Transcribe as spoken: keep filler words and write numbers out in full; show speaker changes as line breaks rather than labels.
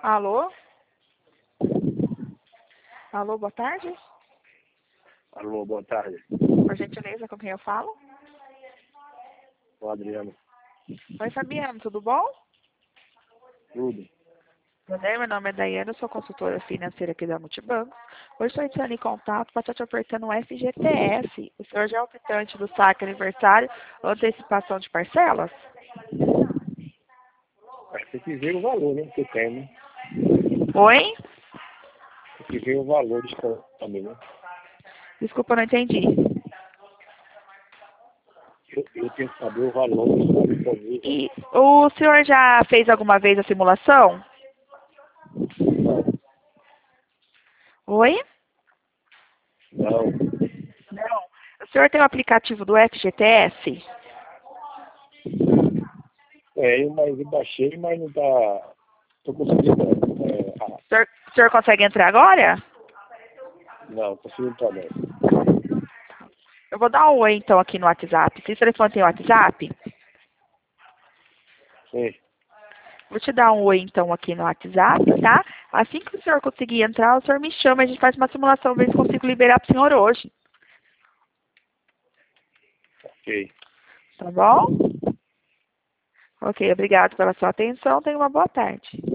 Alô? Alô, boa tarde.
Alô, boa tarde.
Por gentileza, com quem eu falo?
Sou Adriano.
Oi, Fabiano, tudo bom?
Tudo.
Prazer, meu nome é Daiane, eu sou consultora financeira aqui da Multibanco. Hoje estou entrando em contato para estar te ofertando um F G T S. O senhor já é optante do saque aniversário ou antecipação de parcelas?
Mas tem que ver o valor, né? Que tem, né?
Oi?
Tem que ver o valor de cada também, né?
Desculpa, eu não entendi.
Eu, eu tenho que saber o valor do disponível.
E o senhor já fez alguma vez a simulação?
Não,
Oi?
não.
Não. O senhor tem o aplicativo do F G T S?
É, mas eu baixei, mas não tá. Tô conseguindo. É, ah,
O senhor, o senhor consegue entrar agora?
não, conseguindo entrar não.
Eu vou dar um oi então aqui no WhatsApp. Se o telefone tem WhatsApp,
Sim,
vou te dar um oi então aqui no WhatsApp, tá? Assim que o senhor conseguir entrar, o senhor me chama, a gente faz uma simulação, ver se consigo liberar pro senhor hoje.
ok.
Tá bom? Ok, obrigado pela sua atenção. Tenha uma boa tarde.